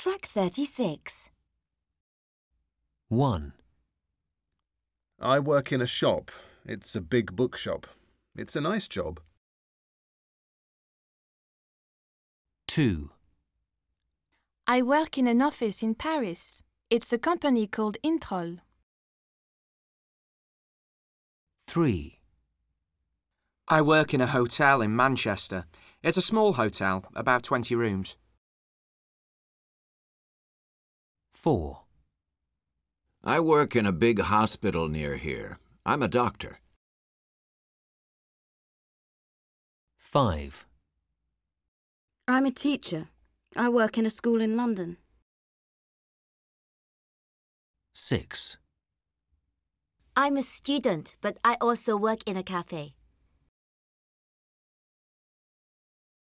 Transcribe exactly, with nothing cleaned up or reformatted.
Track thirty-six. one. I work in a shop. It's a big bookshop. It's a nice job. two. I work in an office in Paris. It's a company called Introl. three. I work in a hotel in Manchester. It's a small hotel, about twenty rooms. four. I work in a big hospital near here. I'm a doctor. five. I'm a teacher. I work in a school in London. six. I'm a student, but I also work in a cafe.